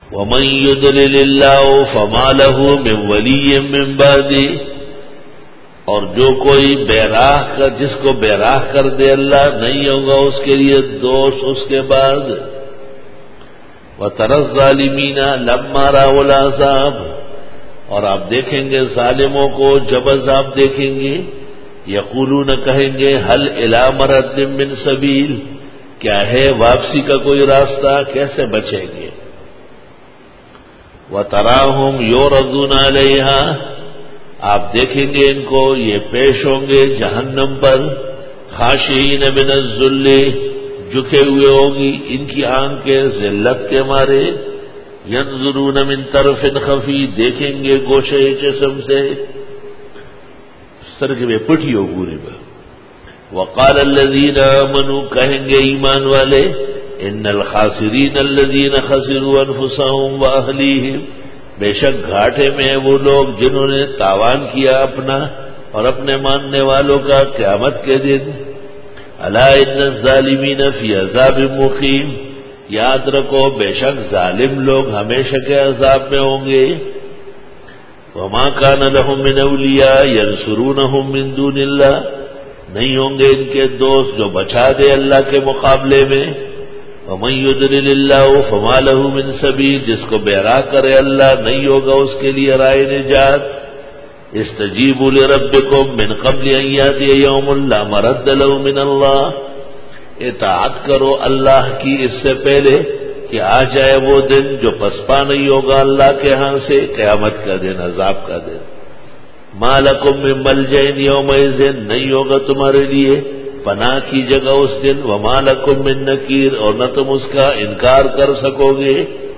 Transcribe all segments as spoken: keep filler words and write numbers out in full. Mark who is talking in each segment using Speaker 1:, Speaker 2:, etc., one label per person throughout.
Speaker 1: ومن يضلل الله فما له من ولي من بعده، اور جو کوئی بے راہ کر جس کو بے راہ کر دے اللہ، نہیں ہوگا اس کے لیے دوست اس کے بعد۔ وَتَرَى الظَّالِمِينَ لَمَّا رَأَوُا الْعَذَابَ، اور آپ دیکھیں گے ظالموں کو جب عذاب دیکھیں گے، یقولون کہیں گے هَلْ إِلَى مَرَدٍ مِّن سَبِيلٍ، کیا ہے واپسی کا کوئی راستہ، کیسے بچیں گے؟ وَتَرَاهُمْ يُعْرَضُونَ عَلَيْهَا، آپ دیکھیں گے ان کو یہ پیش ہوں گے جہنم پر، خاشعین من الذل، جھکے ہوئے ہوگی ان کی آنکھیں ذلت کے مارے، ینظرون من طرف خفی، دیکھیں گے گوشے جسم سے، سر کے پٹھی ہو پوری پر۔ وقال الذین آمنوا، کہیں گے ایمان والے، ان الخاسرین الذین خسروا انفسهم واہلیہم، بے شک گھاٹے میں وہ لوگ جنہوں نے تاوان کیا اپنا اور اپنے ماننے والوں کا قیامت کے دن۔ الا ان الظالمین فی عذاب مقیم، یاد رکھو بے شک ظالم لوگ ہمیشہ کے عذاب میں ہوں گے۔ وما کان لهم من اولیاء ینصرونهم من دون اللہ، نہیں ہوں گے ان کے دوست جو بچا دے اللہ کے مقابلے میں۔ ومن يضلل الله فما له من سبيل، جس کو بے راہ کرے اللہ نہیں ہوگا اس کے لیے رائے نجات۔ استجیبوا لربکم من قبل ان یاتی یوم لا مرد له من اللہ، اطاعت کرو اللہ کی اس سے پہلے کہ آ جائے وہ دن جو پسپا نہیں ہوگا اللہ کے ہاں سے، قیامت کا دن، عذاب کا دن۔ ما لکم من ملجأ یومئذ، نہیں ہوگا تمہارے لیے پناہ کی جگہ اس دن، وما لکم من نکیر، اور نہ تم اس کا انکار کر سکو گے۔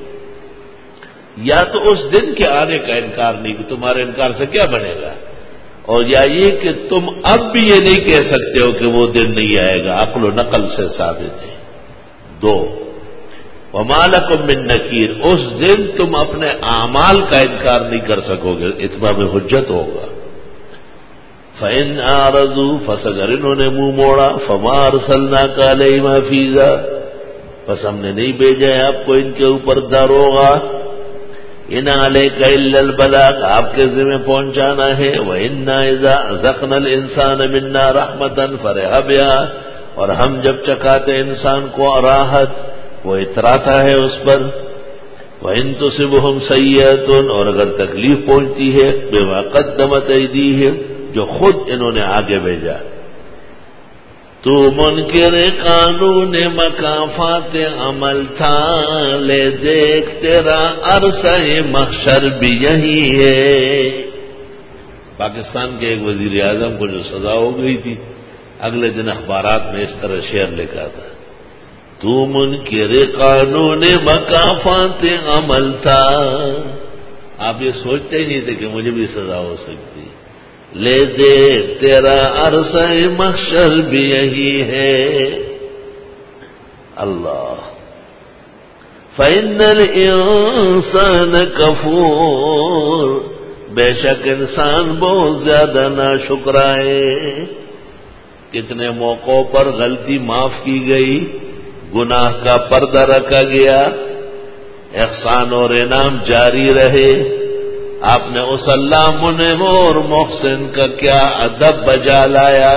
Speaker 1: یا تو اس دن کے آنے کا انکار نہیں کہ تمہارے انکار سے کیا بنے گا، اور یا یہ کہ تم اب بھی یہ نہیں کہہ سکتے ہو کہ وہ دن نہیں آئے گا، عقل و نقل سے ثابت ہے۔ دو، وما لکم من نکیر، اس دن تم اپنے اعمال کا انکار نہیں کر سکو گے، اتمام حجت ہوگا۔ فَإِنْ أَعْرَضُوا، پس اگر انہوں نے منہ موڑا، فَمَا أَرْسَلْنَاكَ عَلَيْهِمْ حَفِيظًا، پس ہم نے نہیں بھیجا ہے آپ کو ان کے اوپر داروغہ۔ إِنْ عَلَيْكَ إِلَّا الْبَلَاغُ، آپ کے ذمہ پہنچانا ہے۔ وَإِنَّا إِذَا أَذَقْنَا الْإِنسَانَ مِنَّا رَحْمَةً فَرِحَ بِهَا، اور ہم جب چکاتے انسان کو راحت وہ اتراتا ہے اس پر۔ وَإِن تُصِبْهُمْ سَيِّئَةٌ، اور اگر تکلیف پہنچتی ہے بِمَا قَدَّمَتْ أَيْدِيهِمْ، جو خود انہوں نے آگے بھیجا، تو منکر قانون مکافات عمل تھا، لے دیکھ تیرا عرصہ محشر بھی یہی ہے۔ پاکستان کے ایک وزیر اعظم کو جو سزا ہو گئی تھی، اگلے دن اخبارات میں اس طرح شعر لکھا تھا، تو منکر قانون مکافات عمل تھا۔ آپ یہ سوچتے ہی نہیں تھے کہ مجھے بھی سزا ہو سکتی، لے دے تیرا عرصہ محشر بھی یہی ہے۔ اللہ، فَإِنَّ الْإِنسَانَ کفور، بے شک انسان بہت زیادہ ناشکرا ہے۔ کتنے موقعوں پر غلطی معاف کی گئی، گناہ کا پردہ رکھا گیا، احسان اور انعام جاری رہے۔ آپ نے اس اللہ منعم اور محسن کا کیا ادب بجا لایا۔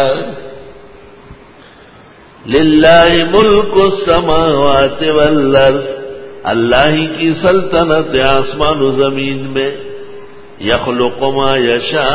Speaker 1: للہ ملک السماوات والارض، اللہ ہی کی سلطنت آسمان و زمین میں، یخلق ما یشاء،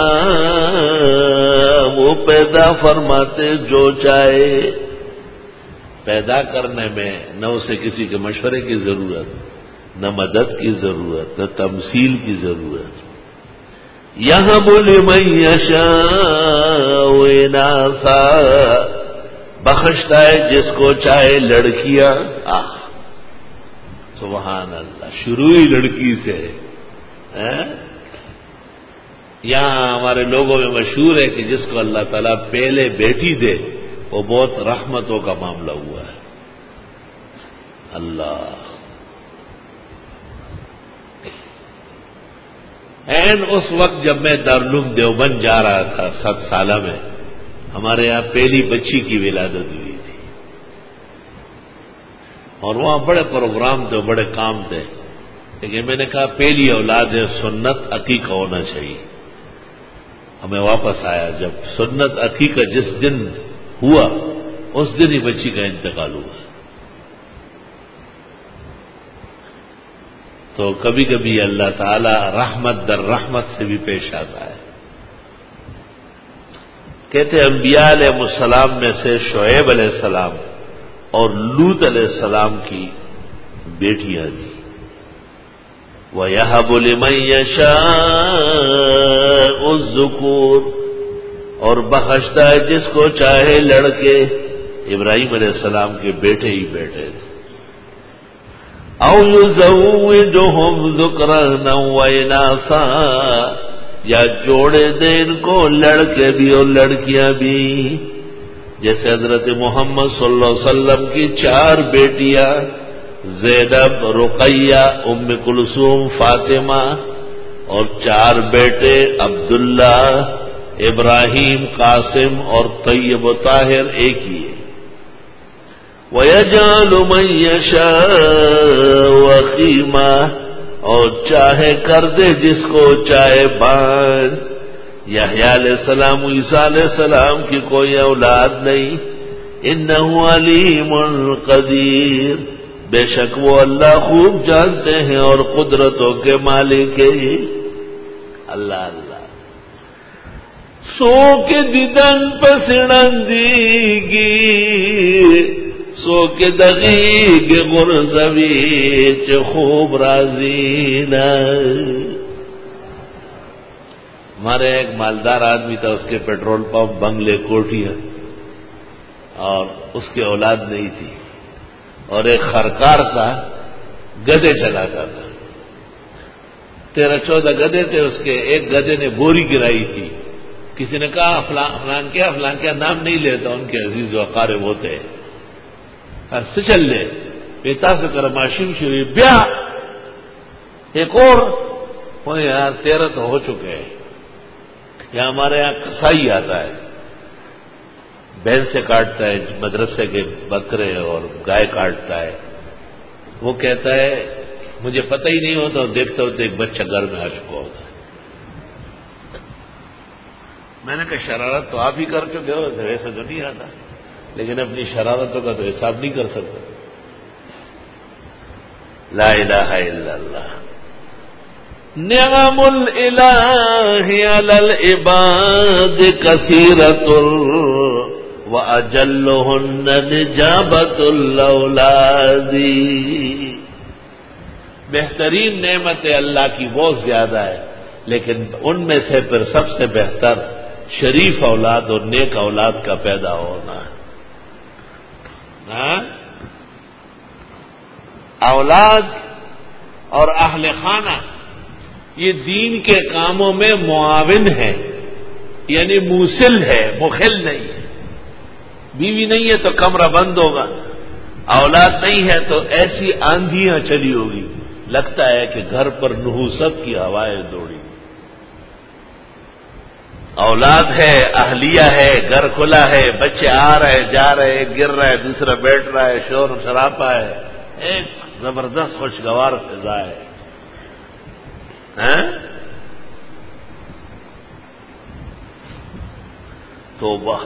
Speaker 1: وہ پیدا فرماتے جو چاہے۔ پیدا کرنے میں نہ اسے کسی کے مشورے کی ضرورت، نہ مدد کی ضرورت، نہ تمثیل کی ضرورت۔ یہب لمن یشاء اناثا، بخشتا ہے جس کو چاہے لڑکیاں۔ آہ سبحان اللہ، شروع ہی لڑکی سے۔ یہاں ہمارے لوگوں میں مشہور ہے کہ جس کو اللہ تعالیٰ پہلے بیٹی دے وہ بہت رحمتوں کا معاملہ ہوا ہے۔ اللہ، این اس وقت جب میں دارالعلوم دیوبند جا رہا تھا سات سالہ میں، ہمارے یہاں پہلی بچی کی ولادت ہوئی تھی، اور وہاں بڑے پروگرام تھے، بڑے کام تھے۔ لیکن میں نے کہا پہلی اولاد ہے سنت عقیقہ ہونا چاہیے. ہمیں واپس آیا جب سنت عقیقہ جس دن ہوا اس دن ہی بچی کا انتقال ہوا. تو کبھی کبھی اللہ تعالی رحمت در رحمت سے بھی پیش آتا ہے. کہتے انبیاء علیہ السلام میں سے شعیب علیہ السلام اور لوط علیہ السلام کی بیٹیاں تھیں. وَيَهَبُ لِمَن يَشَاءُ الذُّكُورَ اور بخشتا ہے جس کو چاہے لڑکے. ابراہیم علیہ السلام کے بیٹے ہی بیٹے تھے. اَوْ يُزَوِّجُهُمْ ذُكْرَانًا وَإِنَاثًا یا جوڑے دے ان کو لڑکے بھی اور لڑکیاں بھی. جیسے حضرت محمد صلی اللہ علیہ وسلم کی چار بیٹیاں زینب، رقیہ، ام کلثوم، فاطمہ اور چار بیٹے عبداللہ، ابراہیم، قاسم اور طیب و طاہر ایک ہی ہے. وَيَجْعَلُ مَن يَشَاءُ عَقِيمًا اور چاہے کر دے جس کو چاہے بان. یحییٰ علیہ السلام، عیسیٰ علیہ السلام کی کوئی اولاد نہیں. انہ علیم قدیر بے شک وہ اللہ خوب جانتے ہیں اور قدرتوں کے مالک ہیں. اللہ اللہ سو کے دیدن پسڑن دیگی سو کے دغیگ غرزوی چ خوب رازینا. ہمارے ایک مالدار آدمی تھا، اس کے پیٹرول پمپ، بنگلے، کوٹیاں، اور اس کی اولاد نہیں تھی. اور ایک خرکار تھا، گدے چلاتا تھا. تیرہ چودہ گدے تھے اس کے. ایک گدے نے بوری گرائی تھی. کسی نے کہا فلان فلان کیا فلان کیا نام نہیں لیتا ان کے عزیز و اقارب ہوتے ہیں. چل لے پیتا سے کر ماشین شروع بیا ایک اور یار تیرہ تو ہو چکے ہیں. یہاں ہمارے یہاں کسائی آتا ہے، بیل سے کاٹتا ہے مدرسے کے بکرے اور گائے کاٹتا ہے. وہ کہتا ہے مجھے پتہ ہی نہیں ہوتا، اور دیکھتا ہوتا ایک بچہ گھر میں آ چکا ہوتا ہے. میں نے کہا شرارت تو آپ ہی کر چکے ہو، ایسا تو نہیں آتا، لیکن اپنی شرارتوں کا تو حساب نہیں کر سکتا. لا الہ الا اللہ. نعم الالہ علی العباد کثیرۃ وَأَجَلُّهُنَّ نِجَابَةُ الْأَوْلَادِ. بہترین نعمت اللہ کی بہت زیادہ ہے، لیکن ان میں سے پھر سب سے بہتر شریف اولاد اور نیک اولاد کا پیدا ہونا ہے. اولاد اور اہل خانہ یہ دین کے کاموں میں معاون ہے، یعنی موصل ہے، مخل نہیں ہے. بیوی نہیں ہے تو کمرہ بند ہوگا، اولاد نہیں ہے تو ایسی آندھیاں چلی ہوگی لگتا ہے کہ گھر پر نحوست کی ہوائیں دوڑی. اولاد ہے، اہلیہ ہے، گھر کھلا ہے، بچے آ رہے جا رہے، ایک گر رہا ہے دوسرا بیٹھ رہا ہے، شور شرابہ ہے، ایک زبردست خوشگوار فضا ہے. توبہ.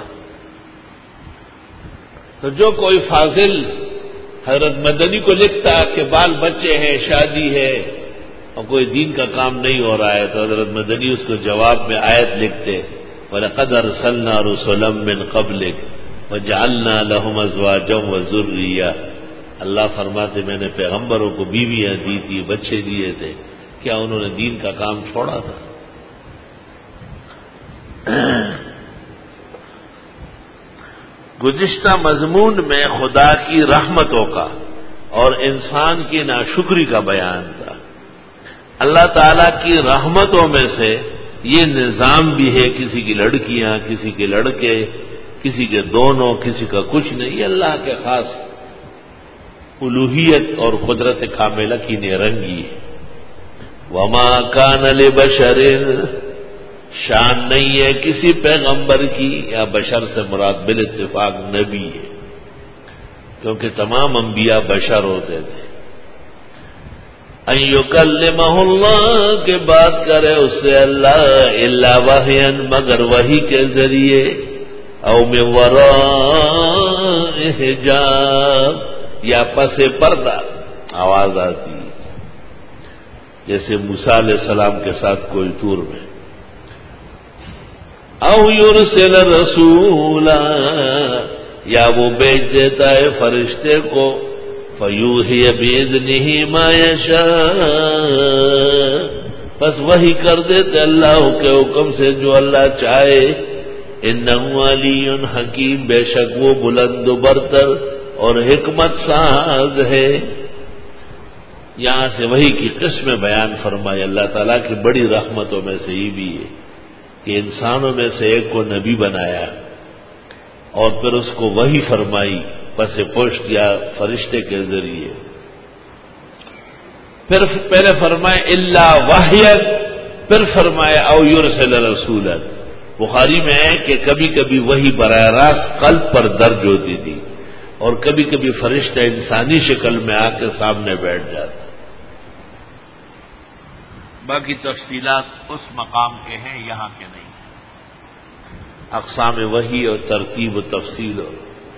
Speaker 1: تو جو کوئی فاضل حضرت مدنی کو لکھتا کہ بال بچے ہیں، شادی ہے اور کوئی دین کا کام نہیں ہو رہا ہے، تو حضرت مدنی اس کو جواب میں آیت لکھتے وَلَقَدْ أَرْسَلْنَا رُسُلًا مِّن قَبْلِكَ وَجَعَلْنَا لَهُمْ أَزْوَاجًا وَذُرِّيَّةً. اللہ فرماتے میں نے پیغمبروں کو بیویاں دی تھی، بچے دیے تھے، کیا انہوں نے دین کا کام چھوڑا تھا؟ گزشتہ مضمون میں خدا کی رحمتوں کا اور انسان کی ناشکری کا بیان تھا. اللہ تعالی کی رحمتوں میں سے یہ نظام بھی ہے، کسی کی لڑکیاں، کسی کے لڑکے، کسی کے دونوں، کسی کا کچھ نہیں. یہ اللہ کے خاص الوہیت اور قدرت کاملہ کی نرنگی ہے. وما کان لبشر شان نہیں ہے کسی پیغمبر کی، یا بشر سے مراد بالاتفاق نبی ہے، کیونکہ تمام انبیاء بشر ہوتے تھے. ان یکلمہ اللہ کہ بات کرے اس سے اللہ الا وحیا مگر وحی کے ذریعے او من وراء حجاب یا پس پردہ آواز آتی جیسے موسیٰ علیہ السلام کے ساتھ کوئی طور میں او یرسل رسولا یا وہ بیچ دیتا ہے فرشتے کو فیوحی بإذنہ ما یشاء بس وہی کر دیتے اللہ کے حکم سے جو اللہ چاہے انہ علی حکیم بے شک وہ بلند و برتر اور حکمت ساز ہے. یہاں سے وہی کی قسم بیان فرمائے اللہ تعالیٰ کی بڑی رحمتوں میں سے یہ بھی ہے کہ انسانوں میں سے ایک کو نبی بنایا اور پھر اس کو وحی فرمائی پس پشت یا فرشتے کے ذریعے. پھر پہلے فرمائے الا وحیا پھر فرمائے او یرسل رسولا. بخاری میں ہے کہ کبھی کبھی وحی براہ راست قلب پر درج ہوتی تھی اور کبھی کبھی فرشتہ انسانی شکل میں آ کے سامنے بیٹھ جاتا. باقی تفصیلات اس مقام کے ہیں یہاں کے نہیں. اقسام وحی اور ترتیب و تفصیل ہو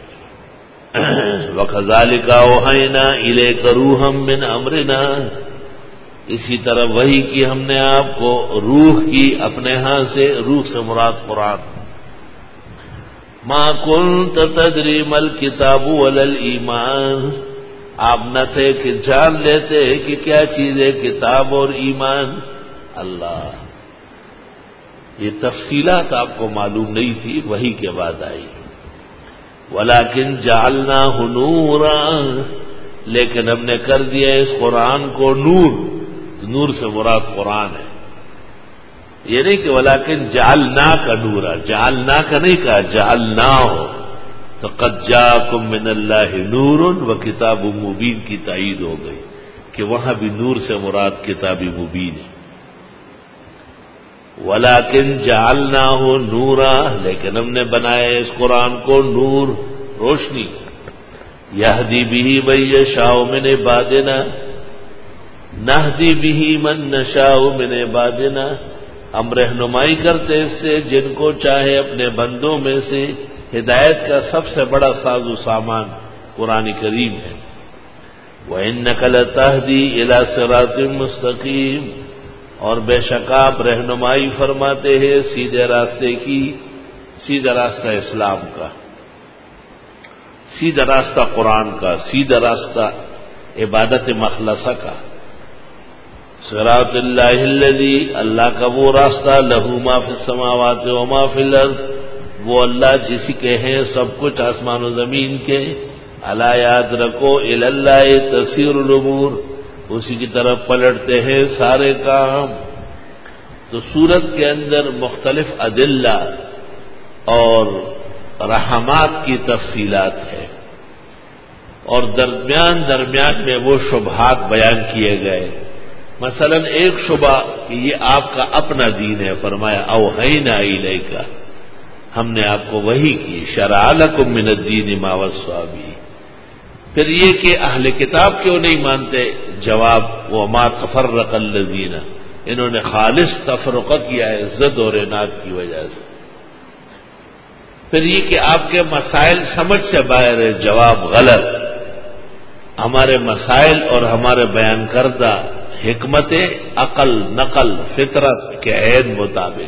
Speaker 1: وَكَذَلِكَ أَوْحَيْنَا إِلَيْكَ رُوحًا مِّنْ أَمْرِنَا. اسی طرح وحی کی ہم نے آپ کو روح کی اپنے ہاں سے. روح سے مراد قرآن. مَا كُنْتَ تَدْرِي مَا الْكِتَابُ وَلَا الْإِيمَانُ. آپ نہ تھے کہ جان لیتے کہ کیا چیز ہے کتاب اور ایمان. اللہ یہ تفصیلات آپ کو معلوم نہیں تھی وحی کے بعد آئی. وَلَكِنْ جَعَلْنَاهُ نُورًا لیکن ہم نے کر دیا اس قرآن کو نور. نور سے مراد قرآن ہے. یہ نہیں کہ وَلَكِنْ جَعَلْنَاكَ نُورًا جَعَلْنَاكَ نہیں کہا جَعَلْنَاهُ تو قَدْ جَاءَكُم مِّنَ اللَّهِ نُورٌ وَكِتَابٌ مُّبِينٌ کی تائید ہو گئی کہ وہاں بھی نور سے مراد کتاب مبین ہے. وَلَكِنْ جَعَلْنَاهُ نُورًا لیکن ہم نے بنایا اس قرآن کو نور روشنی. يَهْدِي بِهِ مَن يَشَاءُ مِنْ عِبَادِنَا نَهْدِي بِهِ مَن نَّشَاءُ مِنْ عِبَادِنَا. ہم رہنمائی کرتے اس سے جن کو چاہے اپنے بندوں میں سے. ہدایت کا سب سے بڑا ساز و سامان قرآن کریم ہے. وَإِنَّكَ لَتَهْدِي إِلَى صِرَاطٍ مُّسْتَقِيمٍ اور بے شک آپ رہنمائی فرماتے ہیں سیدھے راستے کی. سیدھا راستہ اسلام کا, سیدھا راستہ قرآن کا, سیدھا راستہ عبادت مخلصہ کا. صراط اللہ الذی اللہ کا وہ راستہ لہو ما فی السماوات و ما فی الارض وہ اللہ جس کے ہیں سب کچھ آسمان و زمین کے. الا یاد رکھو الی اللہ تسیر الامور اسی کی طرف پلٹتے ہیں سارے کام. تو سورت کے اندر مختلف ادلہ اور رحمات کی تفصیلات ہیں اور درمیان درمیان میں وہ شبہات بیان کیے گئے. مثلا ایک شبہ کہ یہ آپ کا اپنا دین ہے. فرمایا اوحینا الیک ہم نے آپ کو وحی کی. شرع لکم من الدین ما وصی بہ. پھر یہ کہ اہل کتاب کیوں نہیں مانتے؟ جواب وما تفرق الذین انہوں نے خالص تفرقہ کیا ہے ضد اور عناد کی وجہ سے. پھر یہ کہ آپ کے مسائل سمجھ سے باہر ہے. جواب غلط. ہمارے مسائل اور ہمارے بیان کردہ حکمت عقل نقل فطرت کے عین مطابق.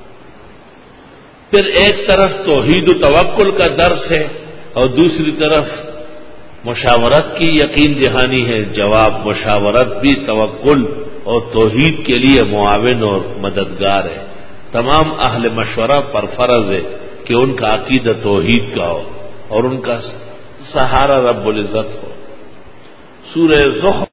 Speaker 1: پھر ایک طرف توحید و توکل کا درس ہے اور دوسری طرف مشاورت کی یقین دہانی ہے. جواب مشاورت بھی توکل اور توحید کے لیے معاون اور مددگار ہے. تمام اہل مشورہ پر فرض ہے کہ ان کا عقیدہ توحید کا ہو اور ان کا سہارا رب العزت ہو. سورہ زخرف